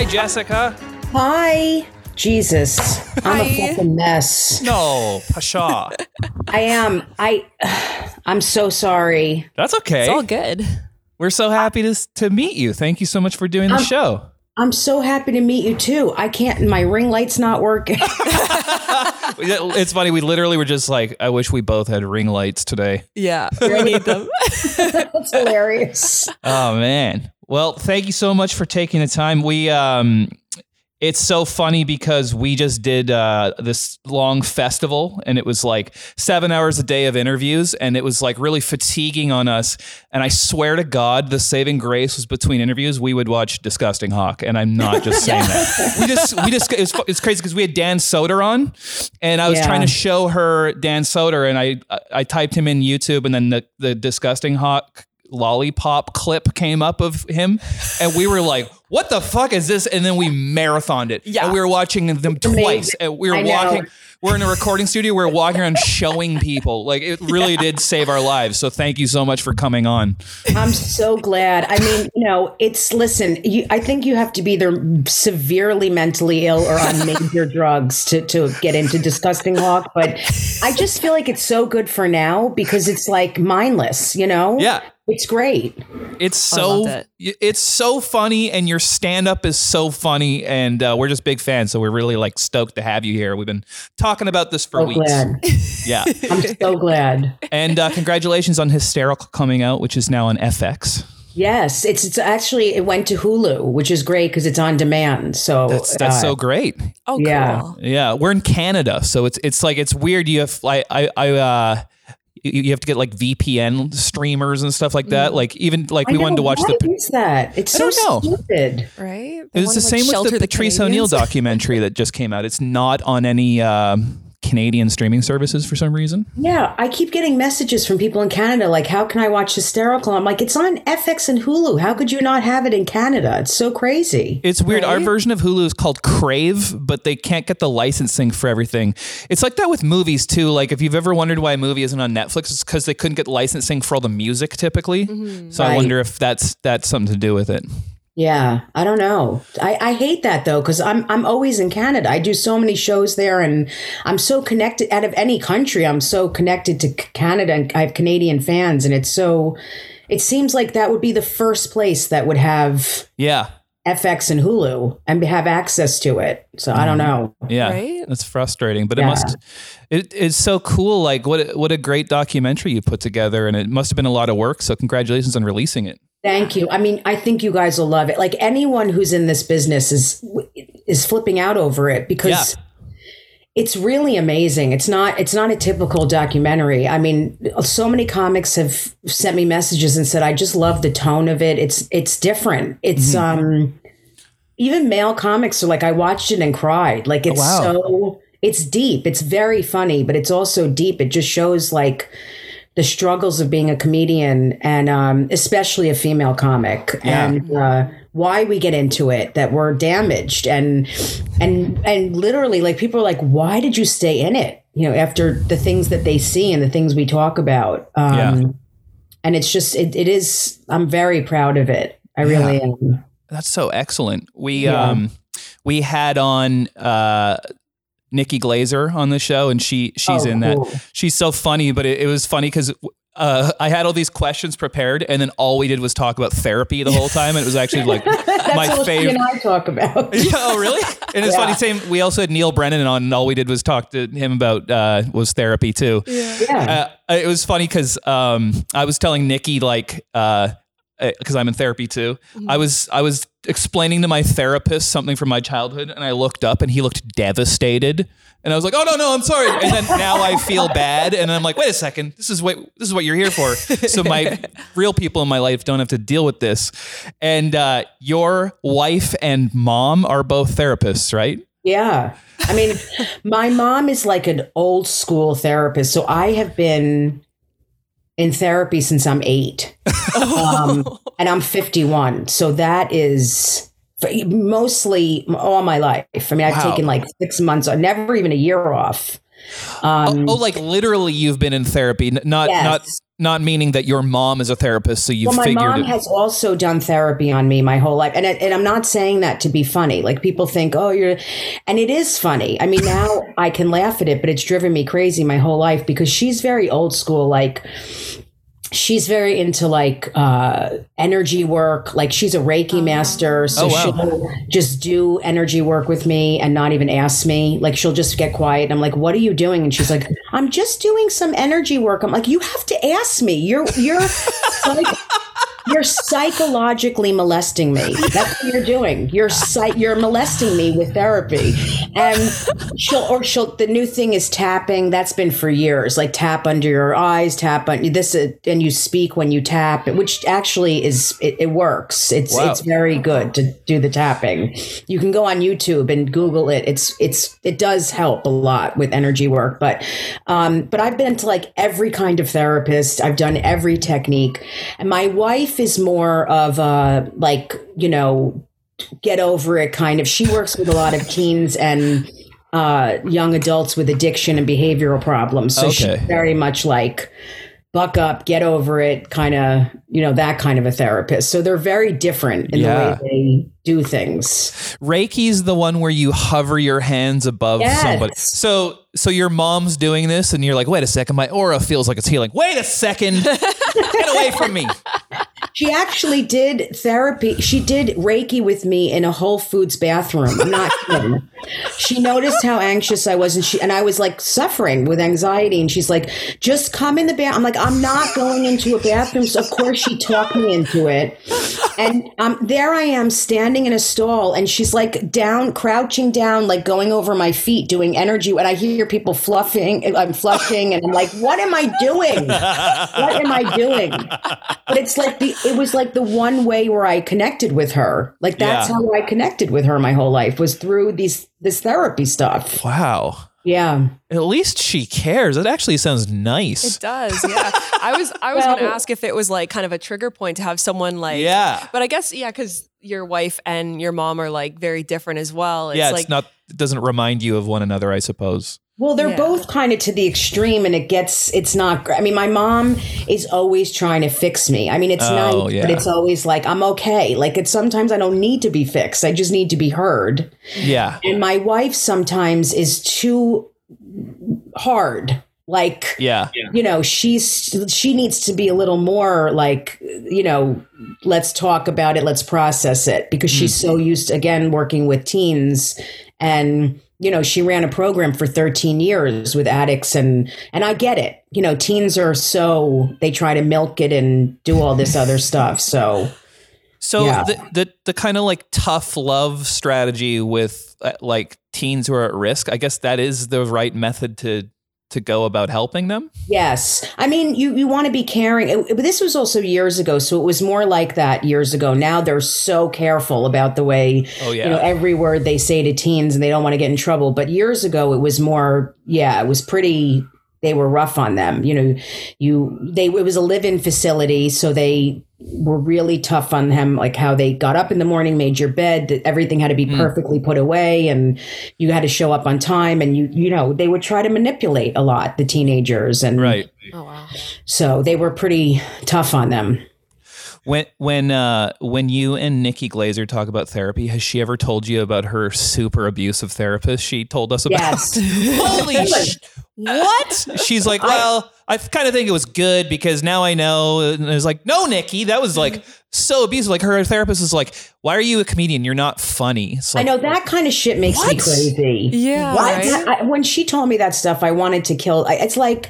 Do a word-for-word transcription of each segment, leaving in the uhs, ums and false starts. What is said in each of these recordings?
Jessica. Hi. Jesus, I'm Hi. a fucking mess. No, Pasha. I am. I. I'm so sorry. That's okay. It's all good. We're so happy to to meet you. Thank you so much for doing the Um, show. I'm so happy to meet you too. I can't. My ring light's not working. It's funny. We literally were just like, I wish we both had ring lights today. Yeah, we need them. That's hilarious. Oh man. Well, thank you so much for taking the time. We um it's so funny because we just did uh, this long festival and it was like seven hours a day of interviews and it was like really fatiguing on us. And I swear to God, the saving grace was between interviews. We would watch Disgusting Hawk. And I'm not just saying that. We just, we just, it's, it's crazy because we had Dan Soder on and I was Yeah. trying to show her Dan Soder and I, I typed him in YouTube and then the, the Disgusting Hawk lollipop clip came up of him and we were like, what the fuck is this? And then we marathoned it. Yeah. And we were watching them twice. And we were I know. walking. We're in a recording studio. We were walking around showing people. Like it really did save our lives. So thank you so much for coming on. I'm so glad. I mean, you know, it's listen. You, I think you have to be either severely mentally ill or on major drugs to to get into Disgusting Hawk. But I just feel like it's so good for now because it's like mindless. You know? Yeah. It's great. It's so loved it. it's so funny and your stand up is so funny and uh, we're just big fans. So we're really like stoked to have you here. We've been talking about this for So weeks. glad. Yeah. I'm so glad. And uh, congratulations on Hysterical coming out, which is now on F X. Yes, it's it's actually it went to Hulu, which is great because it's on demand. So That's that's uh, so great. Oh, Yeah. cool. Yeah, we're in Canada, so it's it's like it's weird. You have I I, I uh you you have to get like V P N streamers and stuff like that. Like even like I we know, wanted to watch why the. is that? It's I so don't know. stupid. Right? It was the same with the Patrice O'Neill documentary that just came out. It's not on any uh, Canadian streaming services for some reason. Yeah, I keep getting messages from people in Canada like, "How can I watch Hysterical?" I'm like, "It's on F X and Hulu. How could you not have it in Canada? It's so crazy." It's weird. Our Right? version of Hulu is called Crave, but they can't get the licensing for everything. It's like that with movies too. Like if you've ever wondered why a movie isn't on Netflix, it's because they couldn't get licensing for all the music typically. So I Right. wonder if that's that's something to do with it. Yeah, I don't know. I, I hate that though because I'm I'm always in Canada. I do so many shows there, and I'm so connected. Out of any country, I'm so connected to C- Canada, and I have Canadian fans, and it's so. It seems like that would be the first place that would have Yeah. F X and Hulu and have access to it. So I don't know. Yeah, Right? that's frustrating, but it Yeah. must. It, it's so cool. Like what? a- What a great documentary you put together, and it must have been a lot of work. So congratulations on releasing it. Thank you. I mean, I think you guys will love it. Like anyone who's in this business is is flipping out over it because Yeah. it's really amazing. It's not it's not a typical documentary. I mean, so many comics have sent me messages and said, "I just love the tone of it. It's it's different. It's um even male comics are like, I watched it and cried. Like it's wow. so it's deep. It's very funny, but it's also deep. It just shows like the struggles of being a comedian and um, especially a female comic Yeah. and uh, why we get into it, that we're damaged and and and literally like people are like, why did you stay in it? You know, after the things that they see and the things we talk about. Um, Yeah. And it's just, it, it is, I'm very proud of it. I really am. That's so excellent. We Yeah. um we had on uh Nikki Glazer on the show, and she she's Oh, in cool. that. She's so funny, but it, it was funny because uh, I had all these questions prepared, and then all we did was talk about therapy the whole time, and it was actually like That's my all she favorite. and I talk about. Yeah, oh, really? And it's Yeah. funny. Same. We also had Neil Brennan on, and all we did was talk to him about uh, was therapy too. Yeah. Uh, it was funny because um, I was telling Nikki like. Uh, because I'm in therapy too. Mm-hmm. I was I was explaining to my therapist something from my childhood, and I looked up, and he looked devastated, and I was like, "Oh no, no, I'm sorry." And then now I feel bad, and I'm like, "Wait a second, this is what this is what you're here for." So my real people in my life don't have to deal with this. And uh, your wife and mom are both therapists, right? Yeah. I mean, my mom is like an old school therapist. So I have been in therapy since I'm eight. Um, and I'm fifty-one. So that is mostly all my life. I mean, I've Wow. taken like six months, or never even a year off. Um, oh, oh, like literally, you've been in therapy, n- not yes. not not meaning that your mom is a therapist, so you well, my figured mom it. has also done therapy on me my whole life, and and I'm not saying that to be funny. Like people think, oh, you're, and it is funny. I mean, now I can laugh at it, but it's driven me crazy my whole life because she's very old school. Like she's very into like uh, energy work. Like she's a Reiki master, so Oh, wow. she'll just do energy work with me and not even ask me. Like she'll just get quiet. And I'm like, "What are you doing?" And she's like, "I'm just doing some energy work." I'm like, "You have to ask me. You're you're like." You're psychologically molesting me. That's what you're doing. You're psych- you're molesting me with therapy. And she'll or she'll the new thing is tapping. That's been for years. Like tap under your eyes, tap on this uh, and you speak when you tap, which actually is it, it works. It's Wow. it's very good to do the tapping. You can go on YouTube and Google it. It's it's it does help a lot with energy work, but um but I've been to like every kind of therapist. I've done every technique. And my wife is more of a like, you know, get over it kind of. She works with a lot of teens and uh, young adults with addiction and behavioral problems. So Okay. she's very much like buck up, get over it, kind of, you know, that kind of a therapist. So they're very different in Yeah. the way they do things. Reiki's the one where you hover your hands above Yes. somebody. So so your mom's doing this and you're like, wait a second, my aura feels like it's healing. Wait a second. Get away from me. She actually did therapy. She did Reiki with me in a Whole Foods bathroom. I'm not kidding. She noticed how anxious I was, and she and I was like suffering with anxiety. And she's like, "Just come in the bath." I'm like, "I'm not going into a bathroom." So of course she talked me into it. And um, there I am standing in a stall, and she's like down, crouching down, like going over my feet, doing energy. And I hear people fluffing. I'm flushing, and I'm like, "What am I doing? What am I doing?" But it's like the. It was like the one way where I connected with her. Like that's Yeah. how I connected with her my whole life was through these this therapy stuff. Wow. Yeah. At least she cares. It actually sounds nice. It does, yeah. I was I was Well- going to ask if it was like kind of a trigger point to have someone like, Yeah. But I guess yeah, because your wife and your mom are like very different as well. It's yeah, like it's not it doesn't remind you of one another, I suppose. Well, they're Yeah. both kind of to the extreme, and it gets, it's not great. I mean, my mom is always trying to fix me. I mean, it's Oh, nice, yeah. but it's always like, I'm okay. Like, it's sometimes I don't need to be fixed. I just need to be heard. Yeah. And my wife sometimes is too hard. Like, Yeah. you know, she's, she needs to be a little more like, you know, let's talk about it. Let's process it because she's so used to, again, working with teens and, you know, she ran a program for thirteen years with addicts and, and I get it. You know, teens are so, they try to milk it and do all this other stuff. So, So Yeah. the the, the kind of like tough love strategy with uh, like teens who are at risk, I guess that is the right method to to go about helping them. yes. I mean, you, you want to be caring. It- but this was also years ago. So it was more like that years ago. Now they're so careful about the way, Oh yeah. you know, every word they say to teens and they don't want to get in trouble. But years ago, it was more, yeah, it was pretty, they were rough on them. You know, you, they, it was a live-in facility. So they were really tough on them, like how they got up in the morning, made your bed, that everything had to be perfectly put away and you had to show up on time. And you, you know, they would try to manipulate a lot, the teenagers. And Right. oh wow. so they were pretty tough on them. When when uh when you and Nikki Glazer talk about therapy, has she ever told you about her super abusive therapist she told us about? Yes. Holy sh- what? She's like, well, I kind of think it was good because now I know. And it was like, no, Nikki, that was like so abusive. Like her therapist is like, why are you a comedian? You're not funny. It's I like, know that kind of shit makes me What? crazy. Yeah, What? right? I, when she told me that stuff, I wanted to kill. I, it's like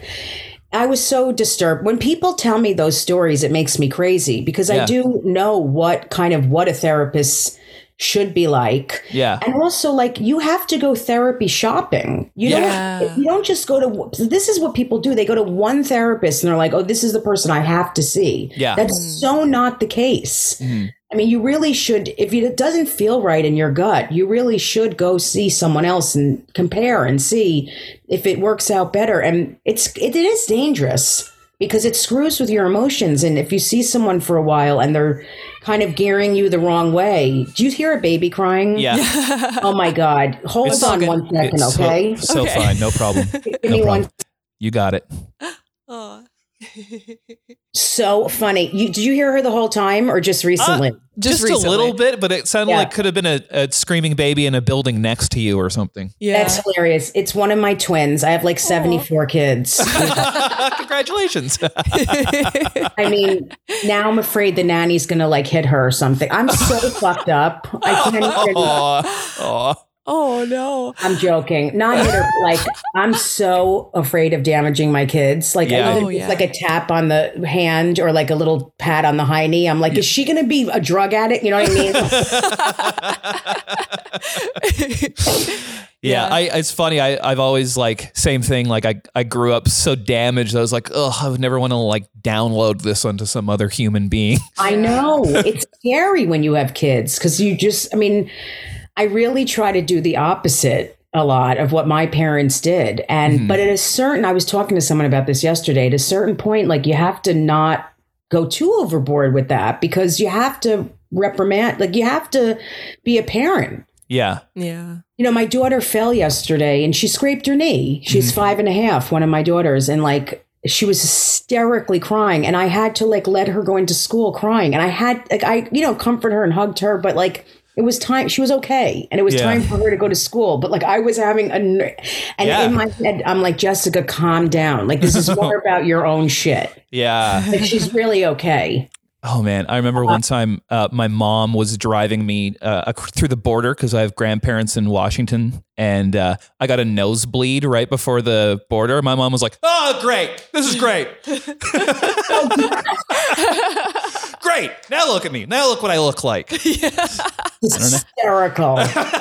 I was so disturbed. When people tell me those stories, it makes me crazy because Yeah. I do know what kind of what a therapist should be like. Yeah. And also like you have to go therapy shopping. You Yeah. don't you don't just go to this is what people do. They go to one therapist and they're like, "Oh, this is the person I have to see." Yeah. That's so not the case. I mean, you really should, if it doesn't feel right in your gut, you really should go see someone else and compare and see if it works out better. And it's it, it is dangerous because it screws with your emotions. And if you see someone for a while and they're kind of gearing you the wrong way, do you hear a baby crying? yeah. Oh my God. Hold It's on okay. one second, It's so- okay? So, Okay. fine. No problem. Give No me problem. one. You got it. Oh. So funny. You, did you hear her the whole time or just recently? Uh, just just a little bit, but it sounded Yeah. like could have been a, a screaming baby in a building next to you or something. Yeah. That's hilarious. It's one of my twins. I have like seventy-four kids. Congratulations. I mean, now I'm afraid the nanny's going to like hit her or something. I'm so fucked up. I can't even. Aw. Aw. Oh no. I'm joking. Not hit her. Like, I'm so afraid of damaging my kids. Like, Yeah. even Oh, if it's yeah. like a tap on the hand or like a little pat on the high knee. I'm like, is she going to be a drug addict? You know what I mean? Yeah, I, it's funny. I, I've always like same thing. Like I, I grew up so damaged. I was like, oh, I would never want to like download this onto some other human being. I know. It's scary when you have kids because you just, I mean, I really try to do the opposite a lot of what my parents did. And, Mhm. but at a certain, I was talking to someone about this yesterday, at a certain point, like you have to not go too overboard with that because you have to reprimand, like you have to be a parent. Yeah. Yeah. You know, my daughter fell yesterday and she scraped her knee. She's five and a half, one of my daughters. And like, she was hysterically crying and I had to like let her go into school crying. And I had like, I, you know, comfort her and hugged her, but like, it was time. She was okay. And it was Yeah. time for her to go to school. But like, I was having a, ner- and Yeah. in my head, I'm like, Jessica, calm down. Like, this is more about your own shit. Yeah. Like, she's really okay. Oh man, I remember one time uh, my mom was driving me uh, ac- through the border because I have grandparents in Washington, and uh, I got a nosebleed right before the border. My mom was like, "Oh, great! This is great! Great! Now look at me! Now look what I look like!" Hysterical.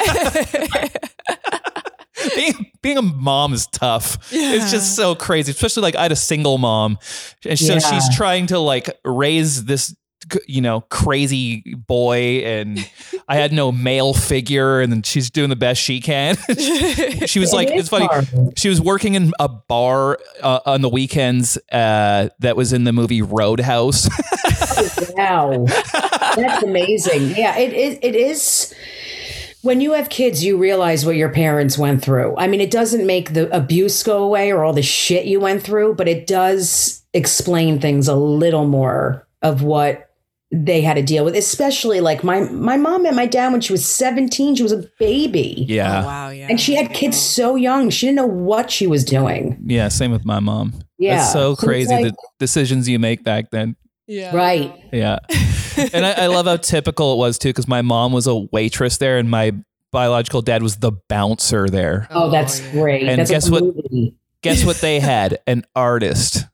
being being a mom is tough. It's just so crazy, especially like I had a single mom, and so Yeah. she's trying to like raise this, you know, crazy boy, and I had no male figure, and then she's doing the best she can. She was like, It is it's funny. hard. She was working in a bar uh, on the weekends uh, that was in the movie Roadhouse. Wow. That's amazing. Yeah, it, it it is. When you have kids, you realize what your parents went through. I mean, it doesn't make the abuse go away or all the shit you went through, but it does explain things a little more of what they had to deal with, especially like my my mom met my dad when she was seventeen. She was a baby. Yeah. Oh, wow. Yeah. And she had kids so young. She didn't know what she was doing. Yeah. Same with my mom. Yeah. It's so So it's crazy like- the decisions you make back then. Yeah. Right. Yeah. And I, I love how typical it was too, because my mom was a waitress there and my biological dad was the bouncer there. Oh, that's yeah. great. And That's guess a what? movie. Guess what they had? An artist.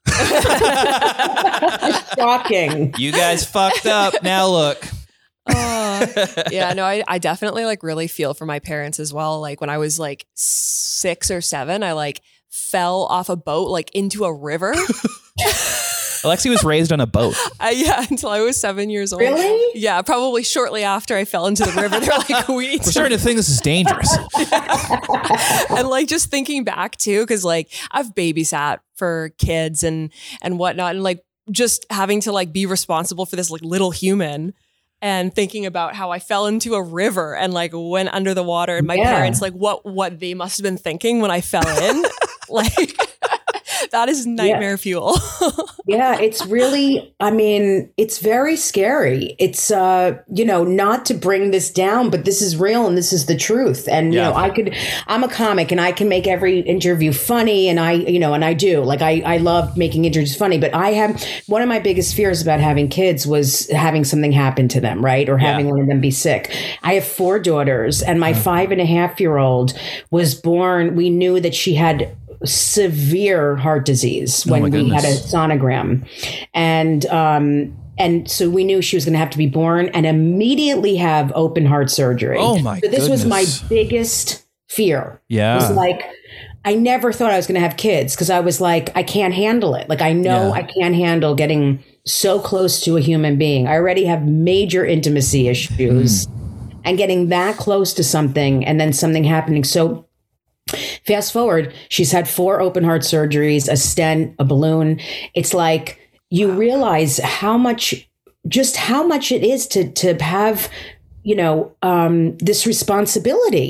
Shocking. You guys fucked up. Now look. Uh, yeah, no, I, I definitely like really feel for my parents as well. Like when I was like six or seven, I like fell off a boat like into a river. Alexi was raised on a boat. Uh, yeah, until I was seven years old. Really? Yeah, probably shortly after I fell into the river. They're like, we need We're to. starting to think this is dangerous. And like just thinking back too, because like I've babysat for kids and and whatnot, and like just having to like be responsible for this like little human. And thinking about how I fell into a river and like went under the water, and my Yeah. parents like what what they must have been thinking when I fell in, like that is nightmare fuel. Yeah, it's really, I mean, it's very scary. It's, uh, you know, not to bring this down, but this is real and this is the truth. And, you Yeah. know, I could, I'm a comic and I can make every interview funny and I, you know, and I do. Like, I, I love making interviews funny, but I have, one of my biggest fears about having kids was having something happen to them, right? Or Yeah. having one of them be sick. I have four daughters and my five and a half year old was born, we knew that she had severe heart disease when my we had a goodness. sonogram. And um and so we knew she was going to have to be born and immediately have open heart surgery. Oh, my So this was my goodness. biggest fear. Yeah. It was like I never thought I was going to have kids because I was like I can't handle it. Like I know Yeah. I can't handle getting so close to a human being. I already have major intimacy issues. And getting that close to something and then something happening. So fast forward, she's had four open heart surgeries, a stent, a balloon. It's like you realize how much, just how much it is to to have, you know, um, this responsibility.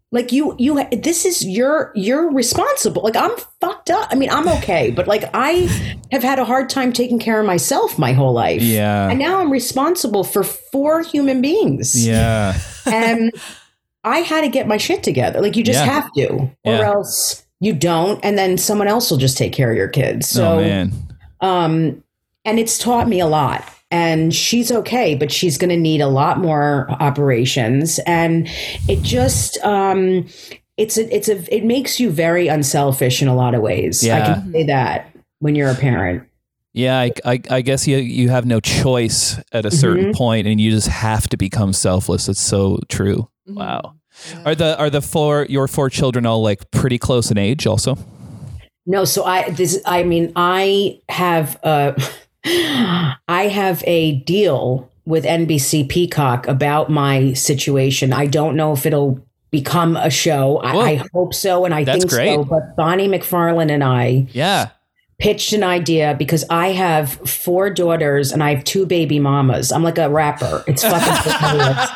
Like you, you, this is your, you're responsible. Like I'm fucked up. I mean, I'm okay, but like I have had a hard time taking care of myself my whole life. Yeah. And now I'm responsible for four human beings. Yeah. And I had to get my shit together. Like you just Yeah. have to, or Yeah. else you don't. And then someone else will just take care of your kids. So, oh man. um, and it's taught me a lot. And she's okay, but she's going to need a lot more operations. And it just, um, it's a, it's a, it makes you very unselfish in a lot of ways. Yeah. I can say that when you're a parent. Yeah, I, I, I guess you you have no choice at a certain Mhm. point, and you just have to become selfless. It's so true. Mm-hmm. Wow. Are the are the four your four children all like pretty close in age? Also. No, so I this I mean I have uh I have a deal with N B C Peacock about my situation. I don't know if it'll become a show. I, I hope so, and I That's think great. so. But Bonnie McFarlane and I Yeah. pitched an idea because I have four daughters and I have two baby mamas. I'm like a rapper. It's fucking hilarious.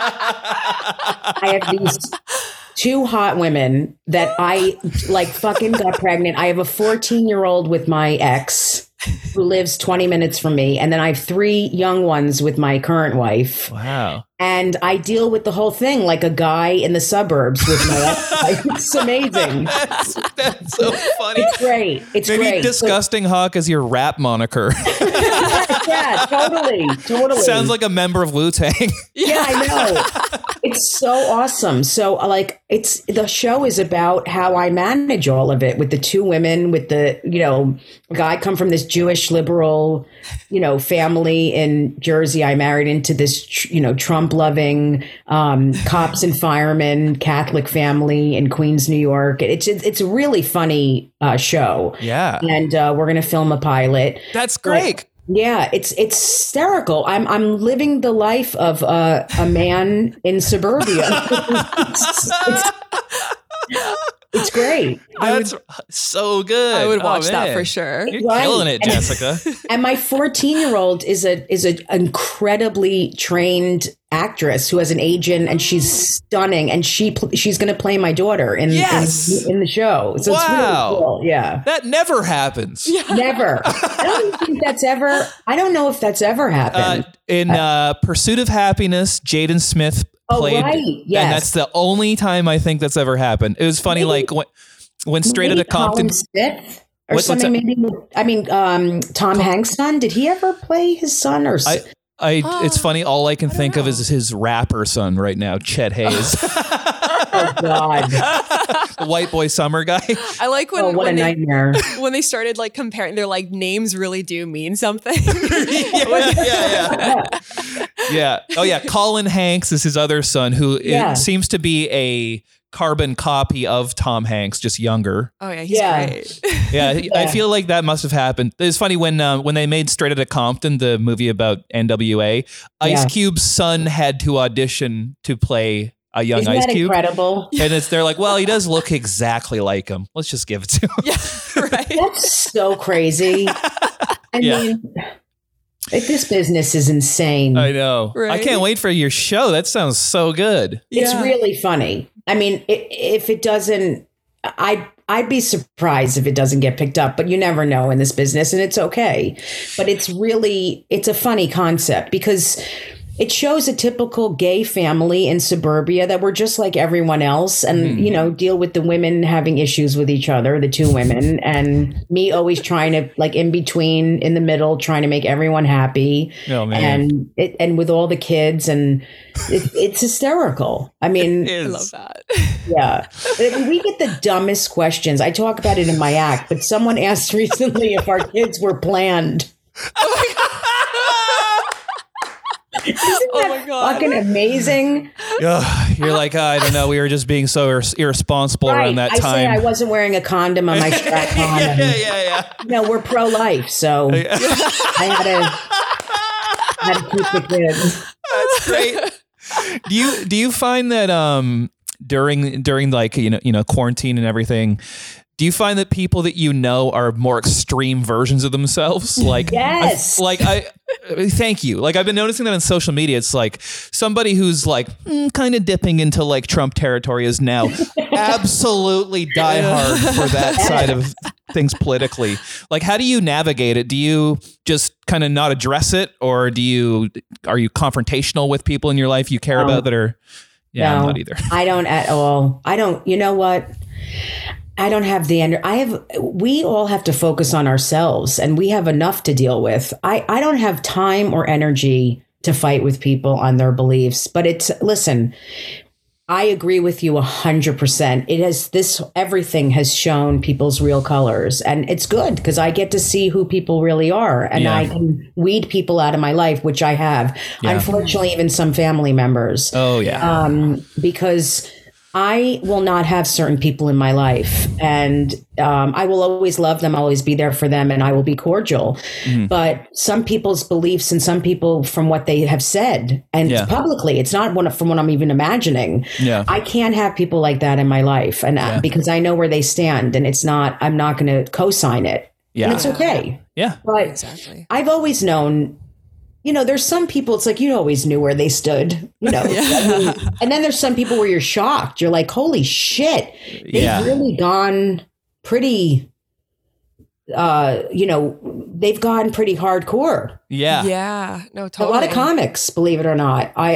I have these two hot women that I like fucking got pregnant. I have a fourteen year old with my ex who lives twenty minutes from me. And then I have three young ones with my current wife. Wow. And I deal with the whole thing like a guy in the suburbs with my ex. Like, it's amazing. That's, that's so funny. It's great. It's Maybe great. Disgusting Hawk is your rap moniker. Yeah, totally. Totally. Sounds like a member of Wu-Tang. Yeah, I know. It's so awesome. So like it's the show is about how I manage all of it with the two women, with the, you know, guy come from this Jewish liberal, you know, family in Jersey. I married into this, you know, Trump loving um, cops and firemen, Catholic family in Queens, New York. It's it's a really funny uh, show. Yeah. And uh, we're going to film a pilot. That's great. Yeah, it's it's hysterical. I'm I'm living the life of uh, a man in suburbia. it's, it's, it's great. That's so good. I would Oh, watch that man. for sure. You're Right. killing it, And- Jessica. And my fourteen year old is a is an incredibly trained actress who has an agent, and she's stunning. And she pl- she's going to play my daughter in, Yes. in in the show. So Wow. it's really cool. Yeah. That never happens. Never. I don't think that's ever. I don't know if that's ever Uh, happened. in uh, Pursuit of Happiness, Jaden Smith Oh, played, right. Yes. and that's the only time I think that's ever happened. It was funny, Maybe- like when, when Straight Maybe Outta Compton. Colin Smith or What- what's something. that? Maybe. I mean, um, Tom Hanks' son. Did he ever play his son? Or s- I, I, Oh, it's funny. All I can I don't think of know. is his rapper son right now, Chet Hayes, oh God! the white boy summer guy. I like when, Oh, what a when, they, nightmare! when they started like comparing, they're like names really do mean something. yeah, yeah, yeah. Yeah. Oh, yeah. Colin Hanks is his other son, who it Yeah. seems to be a carbon copy of Tom Hanks, just younger. Oh yeah, he's Yeah. great. Yeah, he- I feel like that must have happened. It's funny when uh, when they made Straight Outta Compton, the movie about N W A, Ice Yeah. Cube's son had to audition to play a young Isn't Ice that Cube. incredible? And it's they're like, well, he does look exactly like him. Let's just give it to him. Yeah, right. That's so crazy. I Yeah. mean, like, this business is insane. I know. I Right. can't wait for your show. That sounds so good. It's Yeah. really funny. I mean, i if it doesn't, I I'd be surprised if it doesn't get picked up. But you never know in this business, and it's okay. But it's really it's a funny concept because it shows a typical gay family in suburbia that we're just like everyone else, and Mm-hmm. you know, deal with the women having issues with each other, the two women, and me always trying to like in between, in the middle, trying to make everyone happy. Oh, man. And it, and with all the kids, and it, it's hysterical. I mean, It I is. love that. yeah. We get the dumbest questions. I talk about it in my act, but someone asked recently if our kids were planned. Isn't Oh that my God. fucking amazing? Ugh, you're like, oh, I don't know. We were just being so ir- irresponsible around that I say I time. wasn't wearing a condom on my strap on. yeah, and, yeah, yeah, yeah. You know, we're pro-life, so I had to, had to keep the kids. That's great. Do you do you find that um during during like you know you know quarantine and everything, do you find that people that you know are more extreme versions of themselves? Like Yes. I, like I thank you. Like I've been noticing that on social media. It's like somebody who's like mm, kind of dipping into like Trump territory is now absolutely diehard for that side of things politically. Like, how do you navigate it? Do you just kind of not address it, or do you are you confrontational with people in your life you care um, about that are? Yeah, no, I'm not either. I don't at all. I don't. You know what? I don't have the end. I have, we all have to focus on ourselves, and we have enough to deal with. I, I don't have time or energy to fight with people on their beliefs, but it's, listen, I agree with you a hundred percent. It has this, everything has shown people's real colors, and it's good because I get to see who people really are, and yeah. I can weed people out of my life, which I have. Yeah. Unfortunately, even some family members. Oh yeah. Um, because I will not have certain people in my life, and um, I will always love them, always be there for them, and I will be cordial. Mm-hmm. But some people's beliefs and some people from what they have said, and yeah. publicly, it's not one from what I'm even imagining. Yeah. I can't have people like that in my life, and yeah. because I know where they stand, and it's not, I'm not going to co-sign it. Yeah. And it's okay. Yeah. But exactly. I've always known, you know, there's some people, it's like, you always knew where they stood, you know, yeah. I mean, and then there's some people where you're shocked. You're like, holy shit, they've yeah. really gone pretty, uh, you know, they've gone pretty hardcore. Yeah. Yeah. No, totally. A lot of comics, believe it or not. I,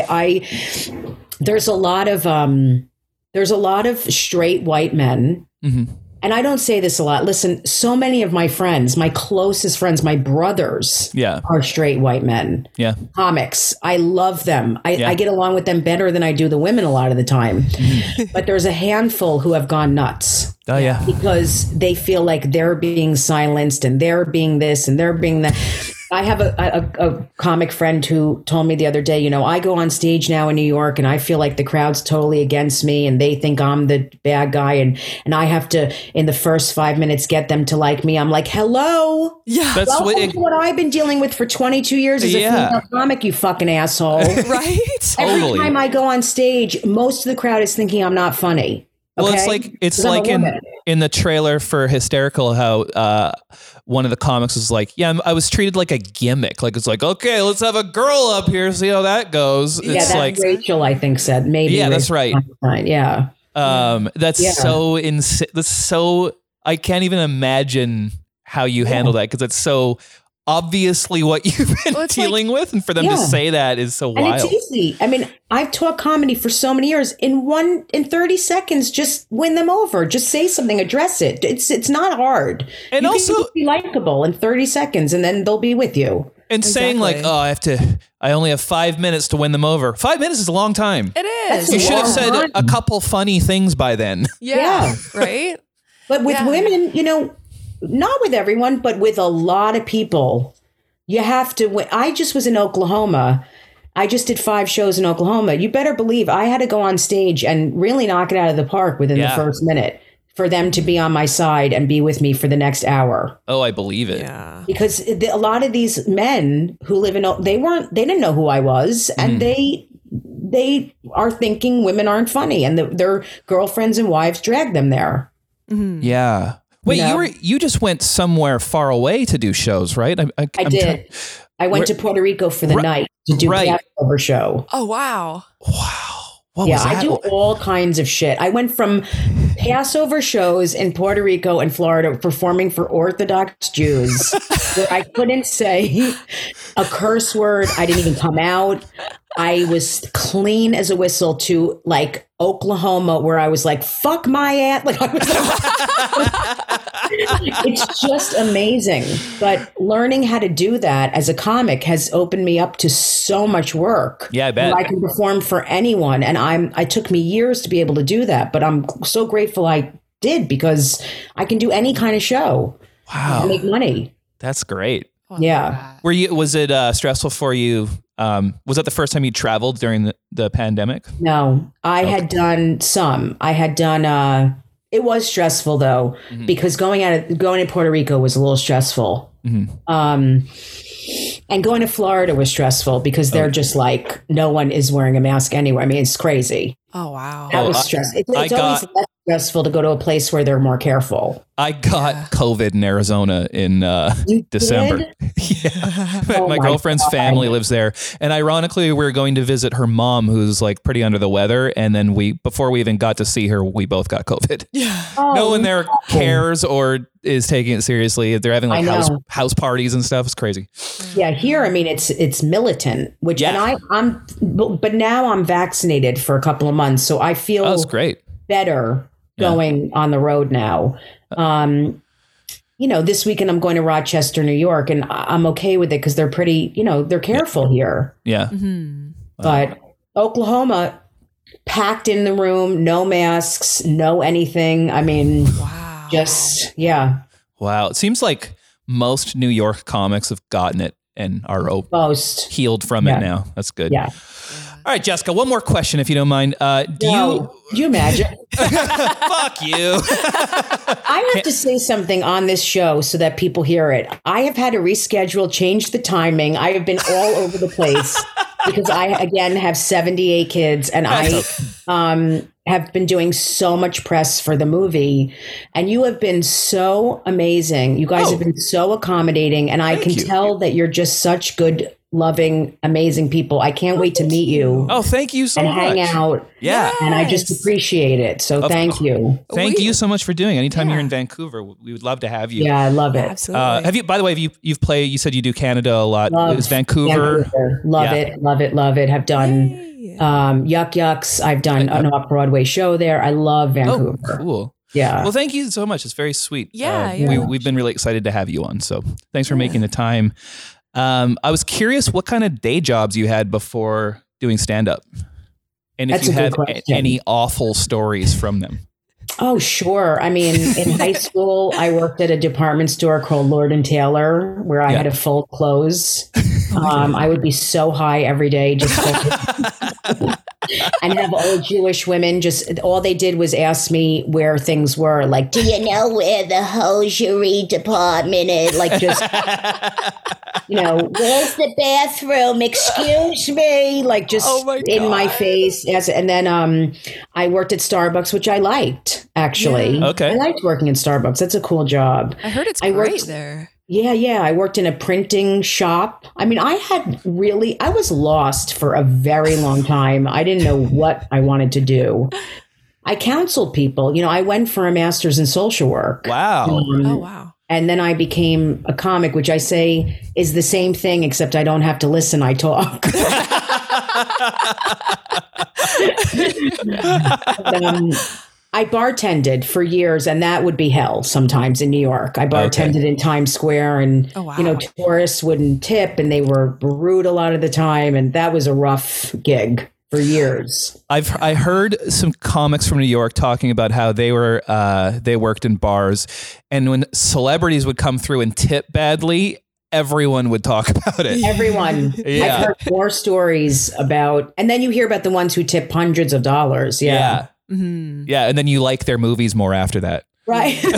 I, there's a lot of, um, there's a lot of straight white men. Mm-hmm. And I don't say this a lot. Listen, so many of my friends, my closest friends, my brothers yeah. are straight white men. Yeah. Comics. I love them. I, yeah. I get along with them better than I do the women a lot of the time. Mm. But there's a handful who have gone nuts. Oh, yeah. Because they feel like they're being silenced and they're being this and they're being that. I have a, a, a comic friend who told me the other day, you know, I go on stage now in New York and I feel like the crowd's totally against me and they think I'm the bad guy. And, and I have to, in the first five minutes, get them to like me. I'm like, hello. Yeah. That's Welcome what, it, to what I've been dealing with for twenty-two years as yeah. a female comic, you fucking asshole. Right? Every Totally. time I go on stage, most of the crowd is thinking I'm not funny. Well, okay? it's like it's like in, in the trailer for Hysterical, how uh, one of the comics was like, "Yeah, I was treated like a gimmick. Like it's like, okay, let's have a girl up here, see how that goes." Yeah, it's that's like Rachel, I think said maybe. Yeah, that's Rachel right. Yeah, um, that's yeah. so insane. That's so I can't even imagine how you yeah. handle that because it's so obviously what you've been well, dealing like, with, and for them yeah. to say that is so wild. And it's easy. I mean, I've taught comedy for so many years. In one, in thirty seconds, just win them over. Just say something, address it. It's it's not hard. And you also can be likable in thirty seconds, and then they'll be with you. And exactly. saying like, oh, I have to, I only have five minutes to win them over. Five minutes is a long time. It is. That's you should have said time. a couple funny things by then. Yeah. yeah. Right. But with yeah. women, you know, not with everyone, but with a lot of people. You have to win. I just was in Oklahoma. I just did five shows in Oklahoma. You better believe I had to go on stage and really knock it out of the park within yeah. the first minute for them to be on my side and be with me for the next hour. Oh, I believe it. Yeah. Because the, a lot of these men who live in, they weren't, they didn't know who I was. And mm. they, they are thinking women aren't funny and the, their girlfriends and wives drag them there. Mm-hmm. Yeah. Wait, you, know? you were you just went somewhere far away to do shows, right? I, I, I did. Try- I went Where, to Puerto Rico for the right, night to do right. a Passover show. Oh wow! Wow. What yeah, was that? I do all kinds of shit. I went from Passover shows in Puerto Rico and Florida performing for Orthodox Jews where I couldn't say a curse word. I didn't even come out. I was clean as a whistle to like Oklahoma where I was like, fuck my ass. Like, I was like, it's just amazing. But learning how to do that as a comic has opened me up to so much work. Yeah, I bet. I can perform for anyone. And I'm, I took me years to be able to do that, but I'm so grateful I did because I can do any kind of show. Wow. And make money. That's great. Oh, yeah. Were you, was it uh, stressful for you? Um, was that the first time you traveled during the, the pandemic? No, I okay. had done some. I had done, uh, it was stressful though, mm-hmm. because going out of, going to Puerto Rico was a little stressful. Mm-hmm. Um, and going to Florida was stressful because they're okay. just like, no one is wearing a mask anywhere. I mean, it's crazy. Oh, wow. That Oh, was I- stressful. It's, I it's always got- less stressful to go to a place where they're more careful. I got Yeah. COVID in Arizona in uh, You December. did? yeah. my, Oh my my girlfriend's God. family lives there. And ironically, we were going to visit her mom, who's like pretty under the weather. And then we, before we even got to see her, we both got COVID. Yeah. Oh, no one there no. cares or is taking it seriously. They're having like I house know. house parties and stuff. It's crazy. Yeah, here, I mean, it's it's militant, which, Yeah. and I, I'm, but, but now I'm vaccinated for a couple of months, so I feel Oh, that's great. better Yeah. going on the road now. Um, you know, this weekend I'm going to Rochester, New York, and I- I'm okay with it because they're pretty, you know, they're careful here. Yeah. Mm-hmm. But Oklahoma, packed in the room, no masks, no anything. I mean, Wow. just, yeah, Wow. It seems like most New York comics have gotten it and are op- most. healed from Yeah. it now. That's good. Yeah. All right, Jessica, one more question, if you don't mind. Uh, do No, do you imagine? you fuck you? I have to say something on this show so that people hear it. I have had to reschedule, change the timing. I have been all over the place because I, again, have seventy-eight kids and I um, have been doing so much press for the movie. And you have been so amazing. You guys Oh. have been so accommodating. And I Thank can you. tell that you're just such good, loving, amazing people. I can't wait to meet you Oh, thank you so and much. hang out. Yeah. And I just Yes. appreciate it. So Of thank course. you. Thank We- you so much for doing it. Anytime you're Yeah. in Vancouver, we would love to have you. Yeah, I love it. Absolutely. Uh, have you, by the way, have you, you've played, you said you do Canada a lot. Love It was Vancouver. Vancouver. Love Yeah. it, love it, love it. Have done Yay. um, Yuck Yucks. I've done an off-Broadway show there. I love Oh, Vancouver. cool. Yeah. Well, thank you so much. It's very sweet. Yeah, Uh, yeah. We, we've been really excited to have you on. So thanks for making the time. Um, I was curious what kind of day jobs you had before doing stand-up. And if That's you a good had a- question. any awful stories from them. Oh, sure. I mean, in high school, I worked at a department store called Lord and Taylor, where I Yeah. had to fold clothes. Um, I would be so high every day, just folding. And have old Jewish women just all they did was ask me where things were. Like, do you know where the hosiery department is? Like, just you know, where's the bathroom? Excuse me. Like, just Oh my in my God. face. Yes, and then um, I worked at Starbucks, which I liked actually. Yeah. Okay. I liked working at Starbucks. That's a cool job. I heard it's I great worked- there. Yeah, yeah. I worked in a printing shop. I mean, I had really, I was lost for a very long time. I didn't know what I wanted to do. I counseled people. You know, I went for a master's in social work. Wow. Um, Oh, wow. And then I became a comic, which I say is the same thing, except I don't have to listen. I talk. um, I bartended for years, and that would be hell sometimes in New York. I bartended in Times Square, and Oh, wow. you know, tourists wouldn't tip, and they were rude a lot of the time, and that was a rough gig for years. I've I heard some comics from New York talking about how they were uh, they worked in bars, and when celebrities would come through and tip badly, everyone would talk about it. Everyone, Yeah. I've heard more stories about, and then you hear about the ones who tip hundreds of dollars. Yeah, Yeah, Mhm. yeah, and then you like their movies more after that. right. Who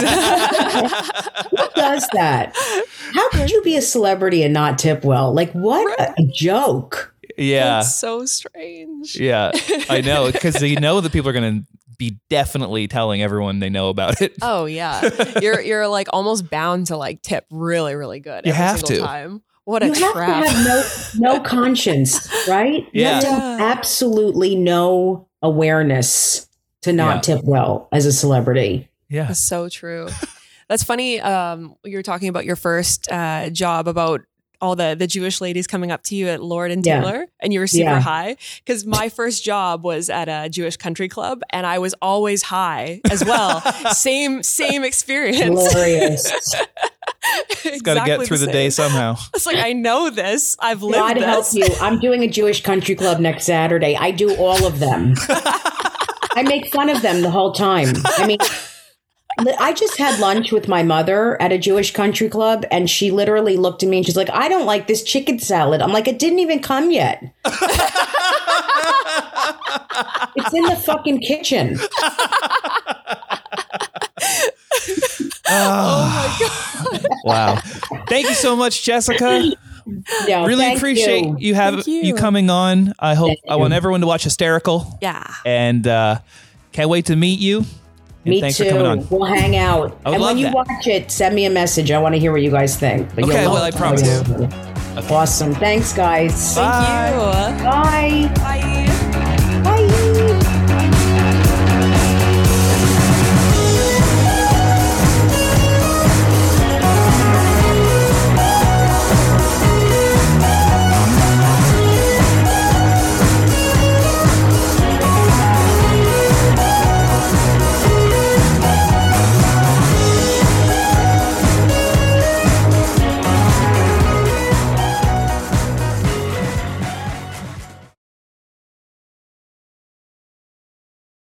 does that? How could you be a celebrity and not tip well? Like, what a, a joke. Yeah, That's so strange. yeah, I know, because they know that people are going to be definitely telling everyone they know about it. Oh yeah, you're you're like almost bound to like tip really really good. You every have single to. time. What a You have trap! to have no, no conscience, right? You have to have Yeah. absolutely no awareness to not Yeah. tip well as a celebrity. Yeah, That's so true. That's funny. Um, you were talking about your first uh, job about all the the Jewish ladies coming up to you at Lord and Yeah. Taylor, and you were super Yeah. high. Because my first job was at a Jewish country club, and I was always high as well. same same experience. Glorious. got to get through the, day somehow. It's like I know this. I've lived God help this. you. I'm doing a Jewish country club next Saturday. I do all of them. I make fun of them the whole time. I mean, li- I just had lunch with my mother at a Jewish country club, and she literally looked at me and she's like, I don't like this chicken salad. I'm like, it didn't even come yet. It's in the fucking kitchen. Oh my god! Wow. Thank you so much, Jessica. No, really thank appreciate you. you, have Thank you. you. coming on. I hope Thank I you. want everyone to watch Hysterical. Yeah. And uh, can't wait to meet you. And Me thanks too. for coming on. We'll hang out. I would And when love you that. watch it, send me a message. I want to hear what you guys think. But Okay, you'll well, I love promise. it. Awesome. Thanks, guys. Thank you. Bye. Bye.